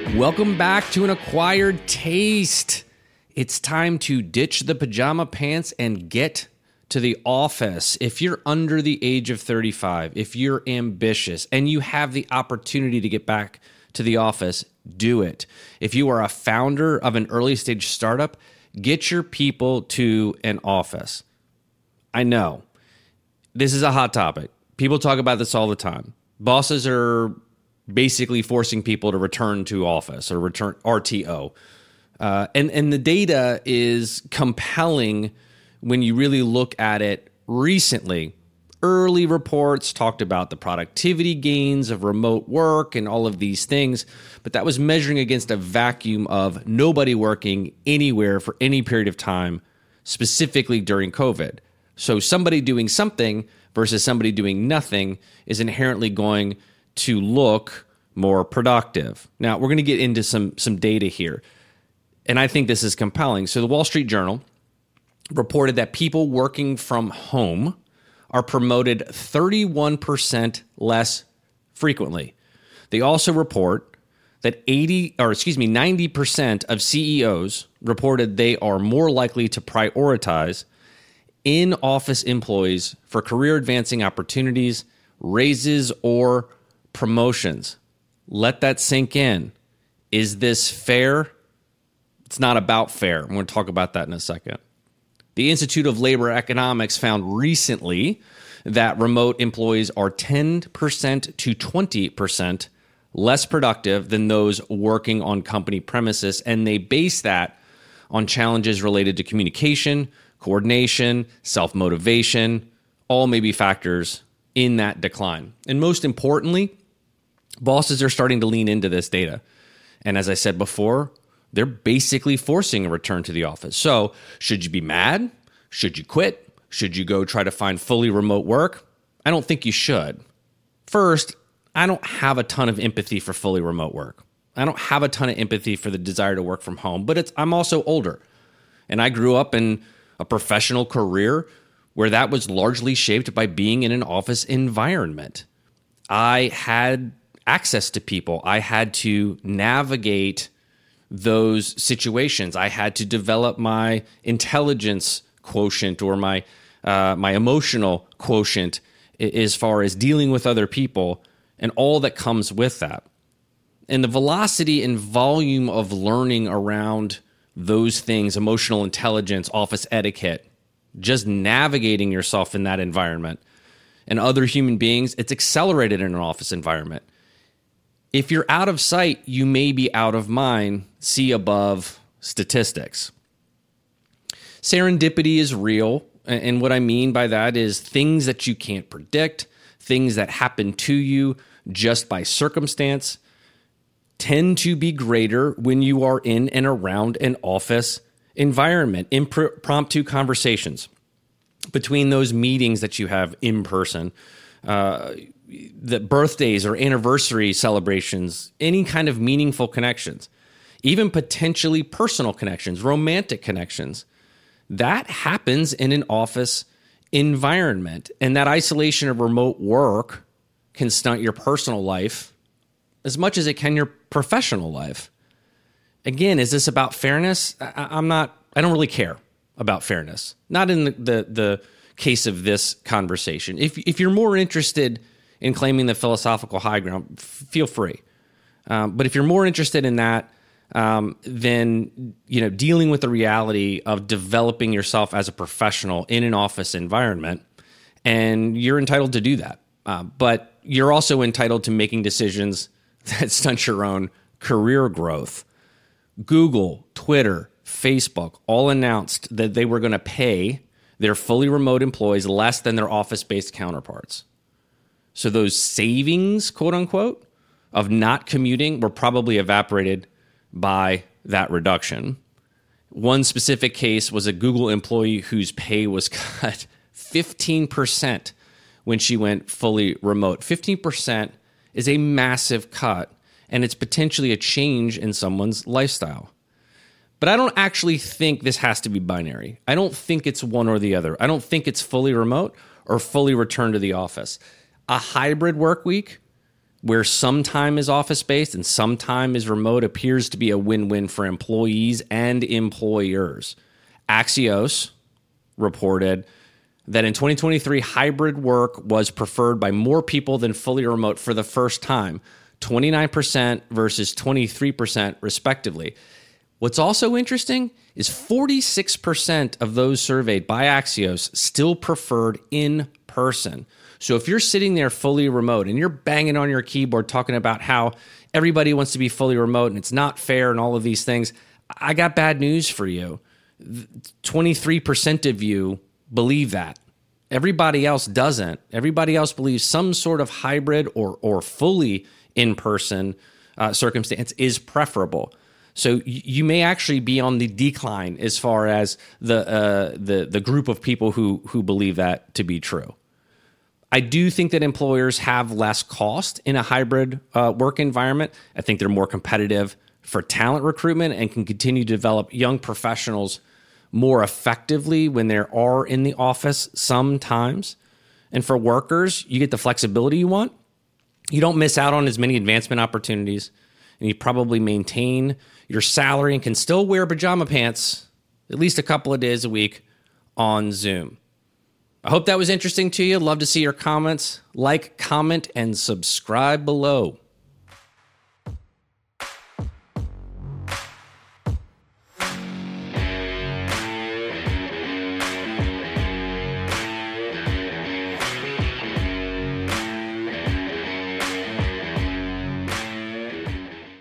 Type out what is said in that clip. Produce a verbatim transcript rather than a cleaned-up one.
Welcome back to An Acquired Taste. It's time to ditch the pajama pants and get to the office. If you're under the age of thirty-five, if you're ambitious and you have the opportunity to get back to the office, do it. If you are a founder of an early stage startup, get your people to an office. I know this is a hot topic. People talk about this all the time. Bosses are basically forcing people to return to office or return R T O. Uh, and, and the data is compelling when you really look at it recently. Early reports talked about the productivity gains of remote work and all of these things, but that was measuring against a vacuum of nobody working anywhere for any period of time, specifically during COVID. So somebody doing something versus somebody doing nothing is inherently going to look more productive. Now, we're going to get into some, some data here, and I think this is compelling. So the Wall Street Journal reported that people working from home are promoted thirty-one percent less frequently. They also report that eighty, or excuse me, ninety percent of C E Os reported they are more likely to prioritize in-office employees for career advancing opportunities, raises, or promotions. Let that sink in. Is this fair? It's not about fair. I'm going to talk about that in a second. The Institute of Labor Economics found recently that remote employees are ten percent to twenty percent less productive than those working on company premises, and they base that on challenges related to communication, coordination, self-motivation, all may be factors in that decline. And most importantly, bosses are starting to lean into this data. And as I said before, they're basically forcing a return to the office. So should you be mad? Should you quit? Should you go try to find fully remote work? I don't think you should. First, I don't have a ton of empathy for fully remote work. I don't have a ton of empathy for the desire to work from home, but it's I'm also older. And I grew up in a professional career where that was largely shaped by being in an office environment. I had access to people. I had to navigate those situations. I had to develop my intelligence quotient or my uh, my emotional quotient as far as dealing with other people and all that comes with that. And the velocity and volume of learning around those things, emotional intelligence, office etiquette, just navigating yourself in that environment and other human beings, it's accelerated in an office environment. If you're out of sight, you may be out of mind. See above statistics. Serendipity is real. And what I mean by that is things that you can't predict, things that happen to you just by circumstance, tend to be greater when you are in and around an office environment. Impromptu conversations between those meetings that you have in person, uh, the birthdays or anniversary celebrations, any kind of meaningful connections, even potentially personal connections, romantic connections, that happens in an office environment. And that isolation of remote work can stunt your personal life as much as it can your professional life. Again, is this about fairness? I, I'm not, I don't really care about fairness. Not in the, the, the case of this conversation. If, if you're more interested in claiming the philosophical high ground, f- feel free. Um, but if you're more interested in that, um, then you know dealing with the reality of developing yourself as a professional in an office environment, and you're entitled to do that. Uh, but you're also entitled to making decisions that stunt your own career growth. Google, Twitter, Facebook all announced that they were going to pay their fully remote employees less than their office-based counterparts. So those savings, quote unquote, of not commuting were probably evaporated by that reduction. One specific case was a Google employee whose pay was cut fifteen percent when she went fully remote. fifteen percent is a massive cut, and it's potentially a change in someone's lifestyle. But I don't actually think this has to be binary. I don't think it's one or the other. I don't think it's fully remote or fully return to the office. A hybrid work week where some time is office-based and some time is remote appears to be a win-win for employees and employers. Axios reported that in twenty twenty-three, hybrid work was preferred by more people than fully remote for the first time, twenty-nine percent versus twenty-three percent respectively. What's also interesting is forty-six percent of those surveyed by Axios still preferred in person. So if you're sitting there fully remote and you're banging on your keyboard talking about how everybody wants to be fully remote and it's not fair and all of these things, I got bad news for you. twenty-three percent of you believe that. Everybody else doesn't. Everybody else believes some sort of hybrid or or fully in-person uh, circumstance is preferable. So you may actually be on the decline as far as the uh, the the group of people who who believe that to be true. I do think that employers have less cost in a hybrid uh, work environment. I think they're more competitive for talent recruitment and can continue to develop young professionals more effectively when they are in the office sometimes. And for workers, you get the flexibility you want. You don't miss out on as many advancement opportunities, and you probably maintain your salary and can still wear pajama pants at least a couple of days a week on Zoom. I hope that was interesting to you. Love to see your comments. Like, comment, and subscribe below.